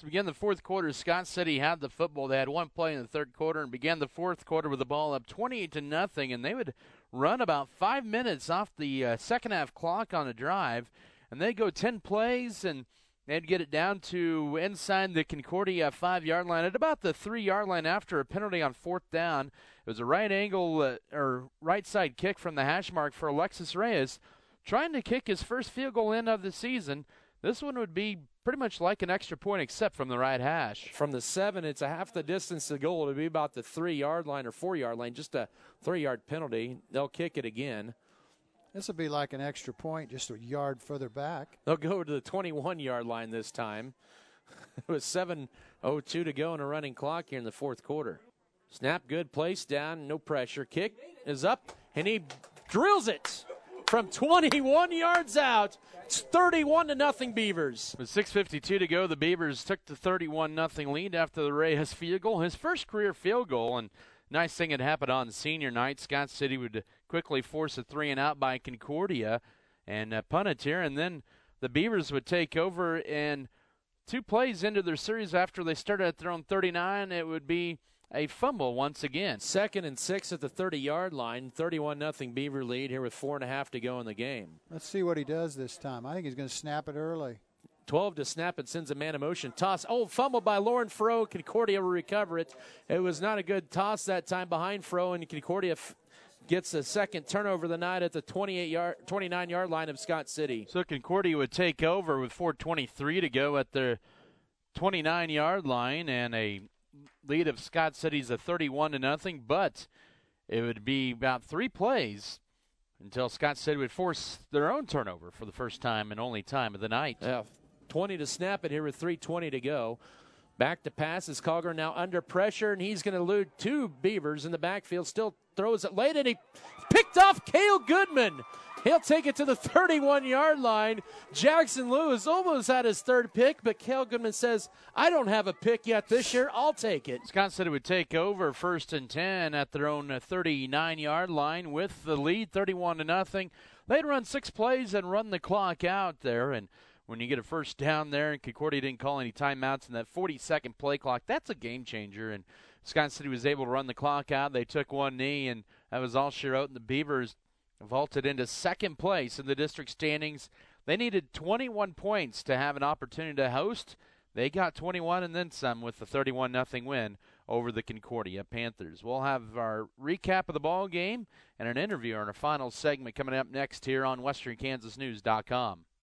To begin the fourth quarter, Scott City had the football. They had one play in the third quarter and began the fourth quarter with the ball up 28-0, and they would run about 5 minutes off the second half clock on a drive, and they'd go 10 plays, and they'd get it down to inside the Concordia 5-yard line at about the 3-yard line after a penalty on fourth down. It was a right angle or right side kick from the hash mark for Alexis Reyes, trying to kick his first field goal in of the season. This one would be pretty much like an extra point except from the right hash. From the 7, it's a half the distance to goal. It would be about the 3-yard line or 4-yard line, just a 3-yard penalty. They'll kick it again. This will be like an extra point, just a yard further back. They'll go to the 21-yard line this time. It was 7:02 to go in a running clock here in the fourth quarter. Snap good, place down, no pressure. Kick is up, and he drills it from 21 yards out. It's 31-0 Beavers. With 6:52 to go, the Beavers took the 31-0 lead after the Reyes field goal, his first career field goal, and nice thing had happened on senior night. Scott City would quickly force a 3-and-out by Concordia and punt it here, and then the Beavers would take over, and 2 plays into their series after they started at their own 39, it would be a fumble once again. 2nd and 6 at the 30-yard line. 31-0 Beaver lead here with 4.5 to go in the game. Let's see what he does this time. I think he's going to snap it early. 12 to snap it, sends a man in motion. Toss. Oh, fumble by Lauren Froh. Concordia will recover it. It was not a good toss that time behind Froh, and Concordia gets a second turnover of the night at the 29-yard line of Scott City. So Concordia would take over with 4:23 to go at their 29-yard line, and a lead of Scott City's a 31-0, but it would be about 3 plays until Scott City would force their own turnover for the first time and only time of the night. Yeah, 20 to snap it here with 3:20 to go. Back to pass is Colgar now under pressure, and he's going to elude 2 Beavers in the backfield. Still throws it late, and he picked off Cale Goodman. He'll take it to the 31-yard line. Jackson Lewis almost had his 3rd pick, but Cale Goodman says, I don't have a pick yet this year. I'll take it. Scott City would take over 1st and 10 at their own 39-yard line with the lead, 31-0. They'd run 6 plays and run the clock out there, and when you get a first down there and Concordia didn't call any timeouts in that 40-second play clock, that's a game changer. And Scott City was able to run the clock out. They took 1 knee, and that was all she wrote. And the Beavers vaulted into 2nd place in the district standings. They needed 21 points to have an opportunity to host. They got 21 and then some with the 31-0 win over the Concordia Panthers. We'll have our recap of the ball game and an interview on our final segment coming up next here on WesternKansasNews.com.